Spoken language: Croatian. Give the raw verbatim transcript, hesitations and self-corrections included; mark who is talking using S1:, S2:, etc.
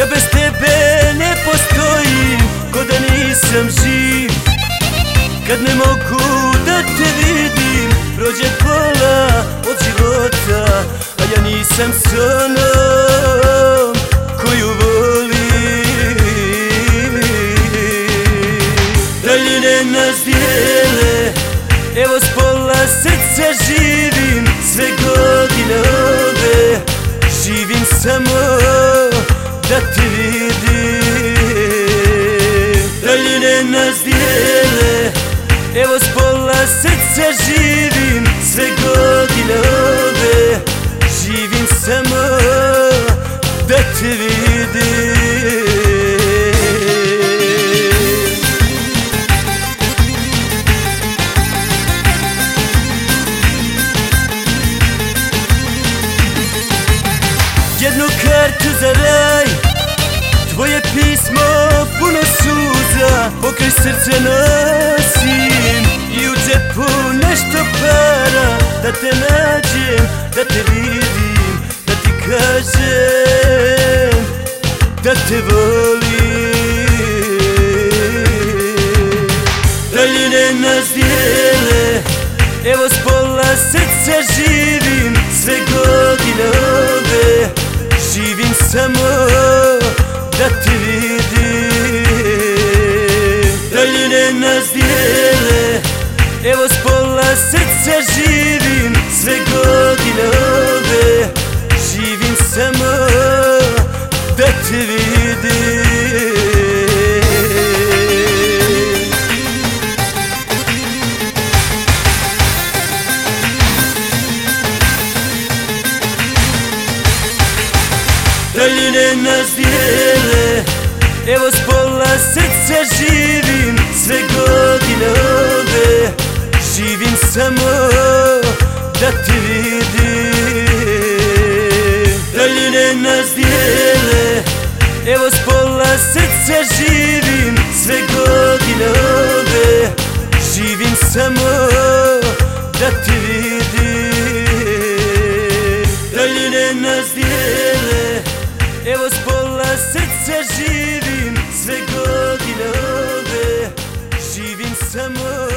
S1: bez tebe ne postojim, ko da nisam živ. Kad ne mogu da te vidim, prođe pola od života, a ja nisam s onom koju volim. Daljine nas dijele, evo s pola srca živim, sve godine ove živim samo da te vidim. Daljine nas dijele, evo s pola srca živim, sve godine ove živim samo da te vidim. Jednu kartu za raj, tvoje pismo puno suza, pokraj srca nosim i u džepu nešto para. Da te nađem, da te vidim, da ti kažem da te volim. Daljine nas dijele, evo s pola srca živim, sve godine ove živim samo da te vidim. Daljine nas dijele, evo s pola srca živim, sve godine ove živim samo da te vidim. Daljine nas dijele, evo s pola srca živim, sve godine ove živim samo da te vidim. Daljine nas dijele, evo s pola srca živim, sve godine ove živim samo da te vidim. Daljine nas dijele, evo s pola srca živim, sve godine ove živim samo